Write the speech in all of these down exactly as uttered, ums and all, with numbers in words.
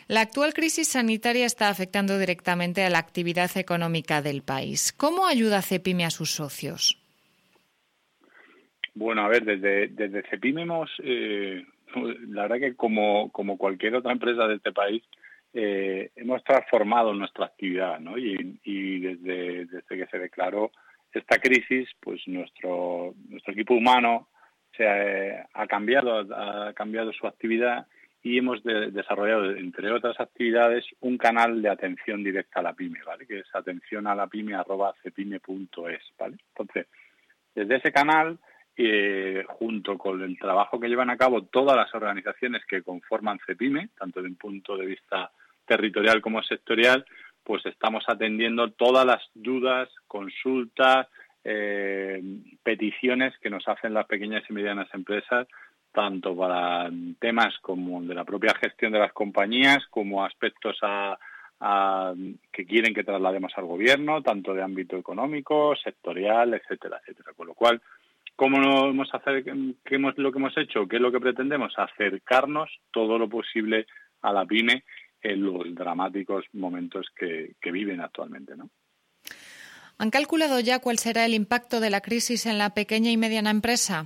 La actual crisis sanitaria está afectando directamente a la actividad económica del país. ¿Cómo ayuda Cepime a sus socios? Bueno, a ver, desde, desde Cepime hemos, eh, la verdad que como, como cualquier otra empresa de este país, eh, hemos transformado nuestra actividad, ¿no? Y, y desde, desde que se declaró esta crisis, pues nuestro, nuestro equipo humano se ha, ha cambiado, ha cambiado su actividad y hemos de, desarrollado, entre otras actividades, un canal de atención directa a la pyme, ¿vale? Que es atención a la pyme arroba cepime punto es, ¿vale? Entonces, desde ese canal, eh, junto con el trabajo que llevan a cabo todas las organizaciones que conforman Cepime, tanto desde un punto de vista territorial como sectorial, pues estamos atendiendo todas las dudas, consultas, eh, peticiones que nos hacen las pequeñas y medianas empresas, tanto para temas como de la propia gestión de las compañías, como aspectos a, a, que quieren que traslademos al gobierno, tanto de ámbito económico, sectorial, etcétera, etcétera. Con lo cual, ¿cómo lo hemos hacer, qué hemos, lo que hemos hecho? ¿Qué es lo que pretendemos? Acercarnos todo lo posible a la pyme en los dramáticos momentos que, que viven actualmente, ¿no? ¿Han calculado ya cuál será el impacto de la crisis en la pequeña y mediana empresa?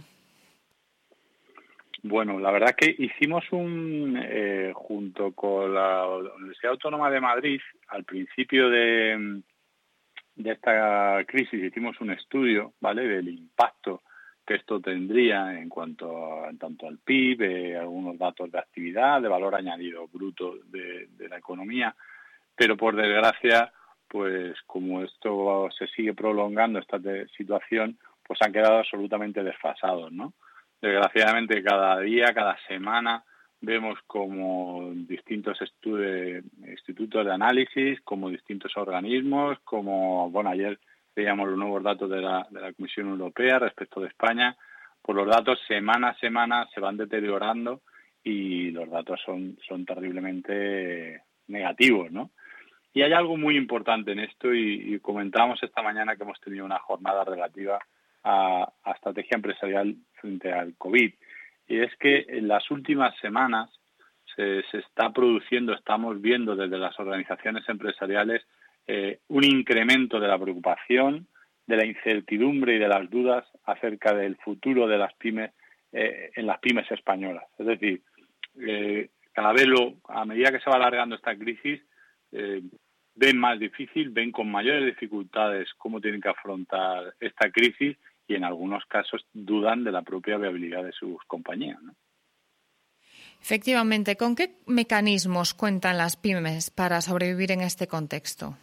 Bueno, la verdad que hicimos un, eh, junto con la Universidad Autónoma de Madrid, al principio de, de esta crisis hicimos un estudio, ¿vale?, del impacto que esto tendría en cuanto a, tanto al P I B, eh, algunos datos de actividad, de valor añadido bruto de, de la economía, pero por desgracia, pues como esto se sigue prolongando, esta situación, pues han quedado absolutamente desfasados, ¿no? Desgraciadamente cada día, cada semana, vemos como distintos estudios, institutos de análisis, como distintos organismos, como, bueno, ayer veíamos los nuevos datos de la, de la Comisión Europea respecto de España, pues los datos semana a semana se van deteriorando y los datos son, son terriblemente negativos, ¿no? Y hay algo muy importante en esto y, y comentábamos esta mañana que hemos tenido una jornada relativa a, a estrategia empresarial frente al COVID. Y es que en las últimas semanas se, se está produciendo, estamos viendo desde las organizaciones empresariales eh, un incremento de la preocupación, de la incertidumbre y de las dudas acerca del futuro de las pymes eh, en las pymes españolas. Es decir, eh, cada vez lo, a medida que se va alargando esta crisis, eh, ven más difícil, ven con mayores dificultades cómo tienen que afrontar esta crisis y en algunos casos dudan de la propia viabilidad de sus compañías, ¿no? Efectivamente, ¿con qué mecanismos cuentan las pymes para sobrevivir en este contexto?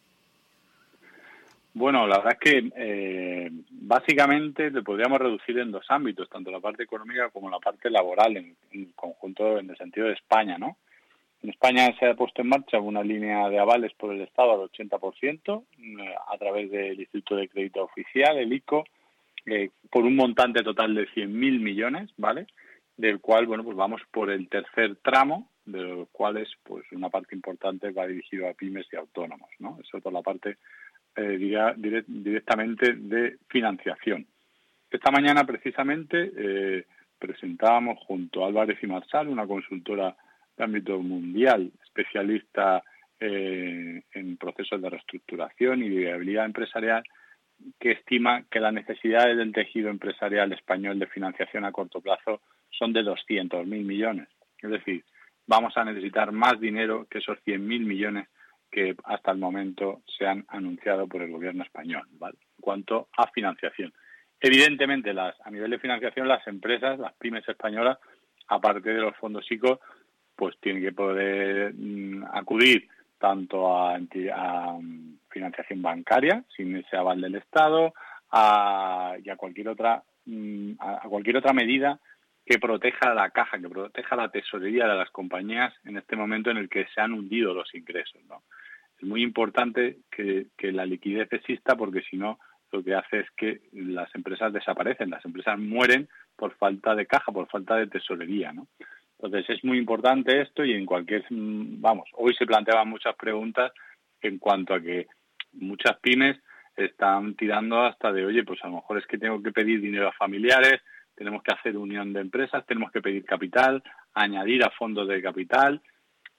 Bueno, la verdad es que eh, básicamente te podríamos reducir en dos ámbitos, tanto la parte económica como la parte laboral en, en conjunto, en el sentido de España, ¿no? En España se ha puesto en marcha una línea de avales por el Estado al ochenta por ciento a través del Instituto de Crédito Oficial, el I C O, eh, por un montante total de cien mil millones, ¿vale? Del cual, bueno, pues vamos por el tercer tramo, de los cuales, pues una parte importante va dirigido a pymes y autónomos, ¿no? Eso por la parte eh, diría, direct, directamente de financiación. Esta mañana, precisamente, eh, presentábamos junto a Álvarez y Marsal, una consultora de ámbito mundial, especialista eh, en procesos de reestructuración y viabilidad empresarial, que estima que las necesidades del tejido empresarial español de financiación a corto plazo son de doscientos mil millones. Es decir, vamos a necesitar más dinero que esos cien mil millones que hasta el momento se han anunciado por el gobierno español, ¿vale? En cuanto a financiación. Evidentemente, las, a nivel de financiación, las empresas, las pymes españolas, aparte de los fondos I C O, pues tienen que poder mm, acudir tanto a, a um, financiación bancaria, sin ese aval del Estado, a, y a cualquier otra mm, a, a cualquier otra medida que proteja la caja, que proteja la tesorería de las compañías en este momento en el que se han hundido los ingresos, ¿no? Es muy importante que, que la liquidez exista, porque si no, lo que hace es que las empresas desaparecen, las empresas mueren por falta de caja, por falta de tesorería, ¿no? Entonces es muy importante esto y en cualquier, vamos, hoy se planteaban muchas preguntas en cuanto a que muchas pymes están tirando hasta de, oye, pues a lo mejor es que tengo que pedir dinero a familiares, tenemos que hacer unión de empresas, tenemos que pedir capital, añadir a fondos de capital.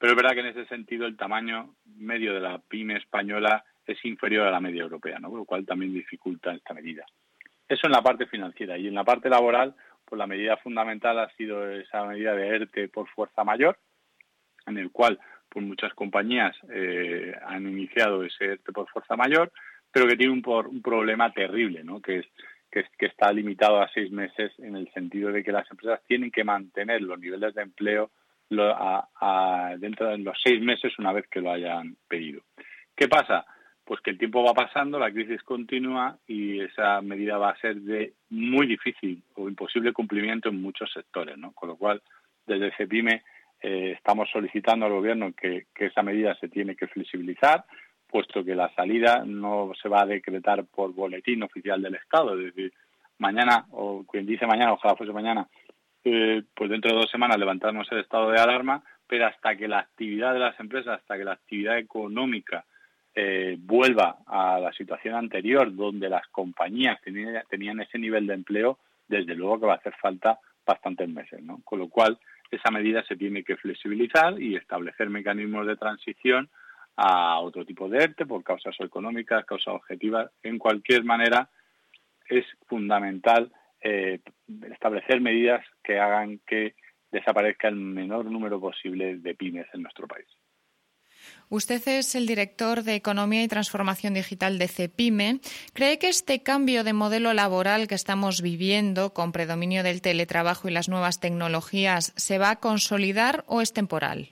Pero es verdad que en ese sentido el tamaño medio de la pyme española es inferior a la media europea, ¿no? Lo cual también dificulta esta medida. Eso en la parte financiera. Y en la parte laboral, pues la medida fundamental ha sido esa medida de ERTE por fuerza mayor, en el cual pues muchas compañías eh, han iniciado ese ERTE por fuerza mayor, pero que tiene un, por, un problema terrible, ¿no? Que es que, que está limitado a seis meses en el sentido de que las empresas tienen que mantener los niveles de empleo lo, a, a, dentro de los seis meses una vez que lo hayan pedido. ¿Qué pasa? Pues que el tiempo va pasando, la crisis continúa y esa medida va a ser de muy difícil o imposible cumplimiento en muchos sectores, ¿no? Con lo cual, desde CEPIME eh, estamos solicitando al Gobierno que, que esa medida se tiene que flexibilizar, puesto que la salida no se va a decretar por boletín oficial del Estado, es decir, mañana, o quien dice mañana, ojalá fuese mañana, eh, pues dentro de dos semanas levantamos el estado de alarma, pero hasta que la actividad de las empresas, hasta que la actividad económica eh, vuelva a la situación anterior, donde las compañías tenían, tenían ese nivel de empleo, desde luego que va a hacer falta bastantes meses, ¿no? Con lo cual, esa medida se tiene que flexibilizar y establecer mecanismos de transición a otro tipo de ERTE por causas económicas, causas objetivas. En cualquier manera, es fundamental eh, establecer medidas que hagan que desaparezca el menor número posible de pymes en nuestro país. Usted es el director de Economía y Transformación Digital de CEPIME. ¿Cree que este cambio de modelo laboral que estamos viviendo, con predominio del teletrabajo y las nuevas tecnologías, se va a consolidar o es temporal?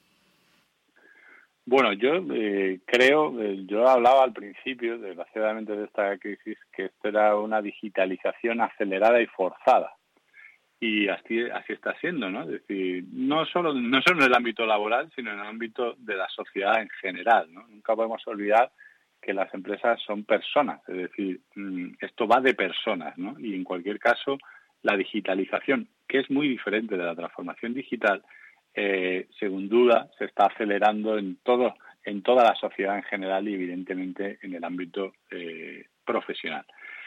Bueno, yo eh, creo, eh, yo hablaba al principio, desgraciadamente, de esta crisis, que esto era una digitalización acelerada y forzada. Y así, así está siendo, ¿no? Es decir, no solo, no solo en el ámbito laboral, sino en el ámbito de la sociedad en general, ¿no? Nunca podemos olvidar que las empresas son personas, es decir, esto va de personas, ¿no? Y en cualquier caso, la digitalización, que es muy diferente de la transformación digital, eh, sin duda se está acelerando en todo, en toda la sociedad en general y evidentemente en el ámbito eh, profesional.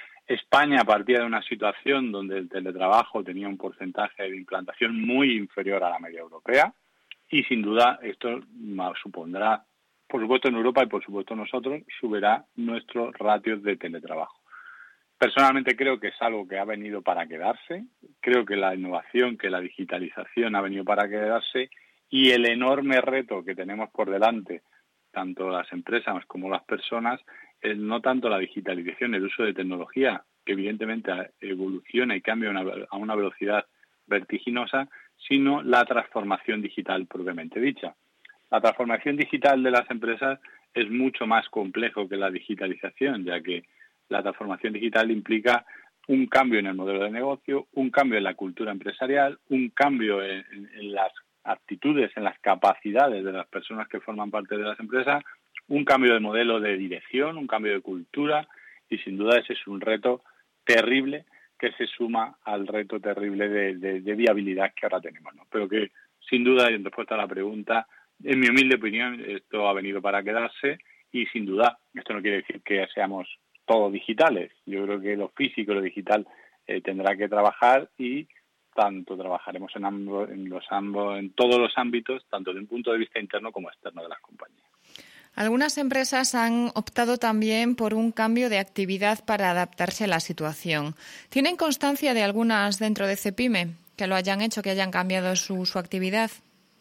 España partía de una situación donde el teletrabajo tenía un porcentaje de implantación muy inferior a la media europea y sin duda esto supondrá, por supuesto en Europa y por supuesto nosotros, subirá nuestros ratios de teletrabajo. Personalmente creo que es algo que ha venido para quedarse, creo que la innovación, que la digitalización ha venido para quedarse y el enorme reto que tenemos por delante, tanto las empresas como las personas, es no tanto la digitalización, el uso de tecnología, que evidentemente evoluciona y cambia una, a una velocidad vertiginosa, sino la transformación digital propiamente dicha. La transformación digital de las empresas es mucho más complejo que la digitalización, ya que la transformación digital implica un cambio en el modelo de negocio, un cambio en la cultura empresarial, un cambio en, en, en las actitudes, en las capacidades de las personas que forman parte de las empresas, un cambio de modelo de dirección, un cambio de cultura y sin duda ese es un reto terrible que se suma al reto terrible de, de, de viabilidad que ahora tenemos, ¿no? Pero que sin duda, en respuesta a la pregunta, en mi humilde opinión, esto ha venido para quedarse y sin duda esto no quiere decir que seamos todos digitales. Yo creo que lo físico y lo digital eh, tendrá que trabajar y tanto trabajaremos en ambos, en los ambos, en todos los ámbitos, tanto de un punto de vista interno como externo de las compañías. Algunas empresas han optado también por un cambio de actividad para adaptarse a la situación. ¿Tienen constancia de algunas dentro de CEPIME que lo hayan hecho, que hayan cambiado su, su actividad?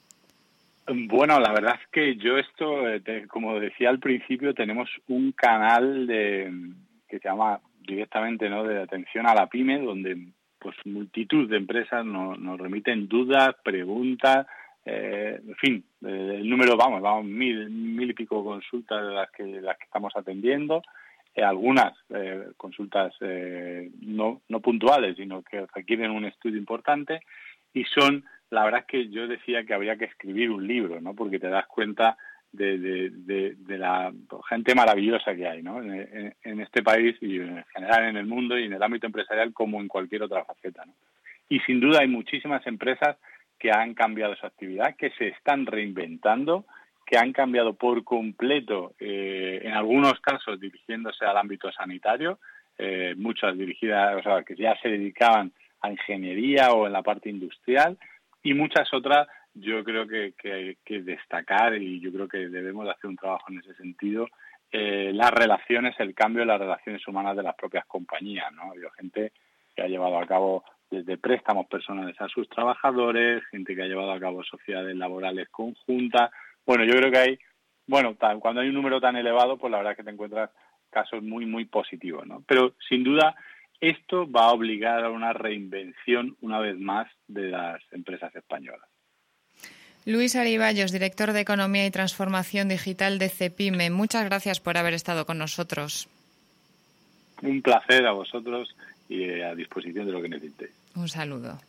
Bueno, la verdad es que yo esto, eh, como decía al principio, tenemos un canal de, que se llama directamente, ¿no?, de atención a la pyme, donde pues multitud de empresas nos, nos remiten dudas, preguntas, eh, en fin, eh, el número, vamos, vamos mil, mil y pico consultas de las que, las que estamos atendiendo, eh, algunas eh, consultas eh, no, no puntuales, sino que requieren un estudio importante y son, la verdad es que yo decía que habría que escribir un libro, ¿no?, porque te das cuenta de, de, de, de la gente maravillosa que hay, ¿no?, en, en este país y en general en el mundo y en el ámbito empresarial como en cualquier otra faceta, ¿no? Y sin duda hay muchísimas empresas que han cambiado su actividad, que se están reinventando, que han cambiado por completo, eh, en algunos casos dirigiéndose al ámbito sanitario, eh, muchas dirigidas, o sea, que ya se dedicaban a ingeniería o en la parte industrial, y muchas otras yo creo que, que hay que destacar, y yo creo que debemos de hacer un trabajo en ese sentido, eh, las relaciones, el cambio de las relaciones humanas de las propias compañías, ¿no? Ha habido gente que ha llevado a cabo desde préstamos personales a sus trabajadores, gente que ha llevado a cabo sociedades laborales conjuntas. Bueno, yo creo que hay, bueno, tal, cuando hay un número tan elevado, pues la verdad es que te encuentras casos muy, muy positivos, ¿no? Pero sin duda esto va a obligar a una reinvención una vez más de las empresas españolas. Luis Ariballos, director de Economía y Transformación Digital de Cepime, muchas gracias por haber estado con nosotros. Un placer a vosotros y a disposición de lo que necesitéis. Un saludo.